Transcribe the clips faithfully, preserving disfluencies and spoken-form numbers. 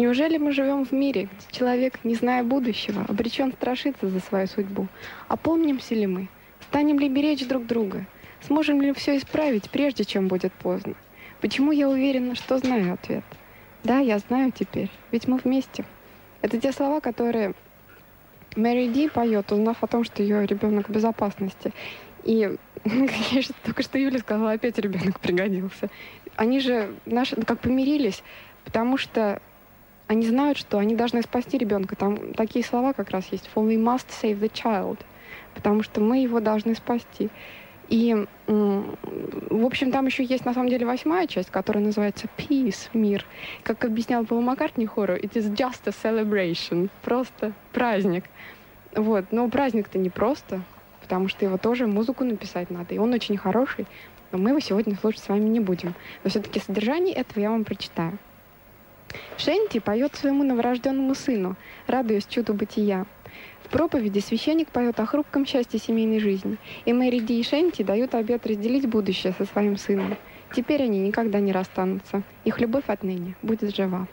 Неужели мы живем в мире, где человек, не зная будущего, обречен страшиться за свою судьбу? Опомнимся ли мы? Станем ли беречь друг друга? Сможем ли все исправить, прежде чем будет поздно? Почему я уверена, что знаю ответ? Да, я знаю теперь, ведь мы вместе. Это те слова, которые Мэри Ди поет, узнав о том, что ее ребенок в безопасности. И я только что Юля сказала, опять ребенок пригодился. Они же наши, как помирились, потому что они знают, что они должны спасти ребенка. Там такие слова как раз есть. For we must save the child. Потому что мы его должны спасти. И, в общем, там еще есть, на самом деле, восьмая часть, которая называется Peace, мир. Как объяснял Пол Маккартни хору, it is just a celebration. Просто праздник. Вот. Но праздник-то не просто, потому что его тоже музыку написать надо. И он очень хороший. Но мы его сегодня слушать с вами не будем. Но все-таки содержание этого я вам прочитаю. Шенти поет своему новорожденному сыну, радуясь чуду бытия. В проповеди священник поет о хрупком счастье семейной жизни, и Мэри Ди и Шенти дают обет разделить будущее со своим сыном. Теперь они никогда не расстанутся. Их любовь отныне будет жива.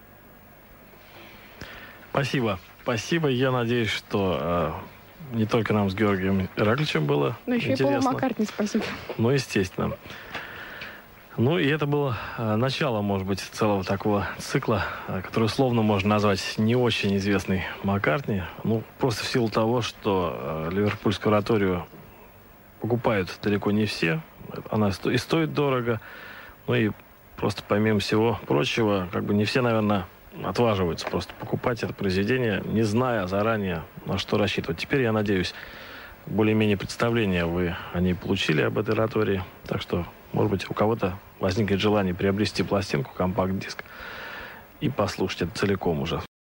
Спасибо. Спасибо. Я надеюсь, что э, не только нам с Георгием Иракличем было Но еще интересно. и Полу Маккартни спасибо. Ну, естественно. Ну, и это было э, начало, может быть, целого такого цикла, э, который условно можно назвать не очень известный Маккартни. Ну, просто в силу того, что э, Ливерпульскую ораторию покупают далеко не все. Она сто- и стоит дорого. Ну, и просто помимо всего прочего, как бы не все, наверное, отваживаются просто покупать это произведение, не зная заранее, на что рассчитывать. Теперь, я надеюсь, более-менее представление вы о ней получили, об этой оратории. Так что, может быть, у кого-то возникнет желание приобрести пластинку, компакт-диск и послушать это целиком уже.